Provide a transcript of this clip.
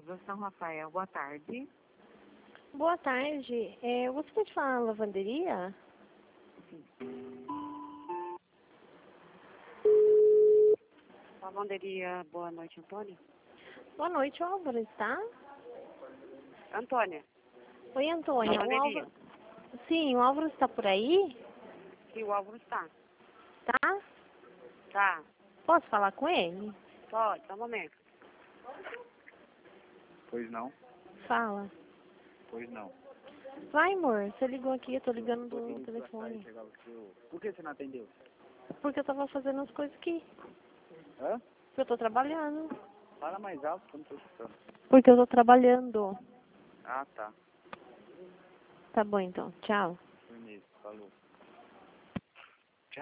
Casa São Rafael, boa tarde. Boa tarde. Você pode falar na lavanderia? Lavanderia, boa noite, Antônia. Boa noite, Álvaro, está? Antônia, Oi, Antônia. lavanderia. Sim, o Álvaro está por aí? Sim, o Álvaro está. Tá? Tá, Posso falar com ele? pode, só um momento. Pois não, Fala. pois não. Vai, amor. Você ligou aqui, eu tô ligando do telefone. Por que você não atendeu? Porque eu tava fazendo as coisas aqui. Hã? Porque eu tô trabalhando. Fala mais alto que eu não tô escutando. Porque eu tô trabalhando. Ah, tá. Tá bom, então. Tchau. Beleza, falou.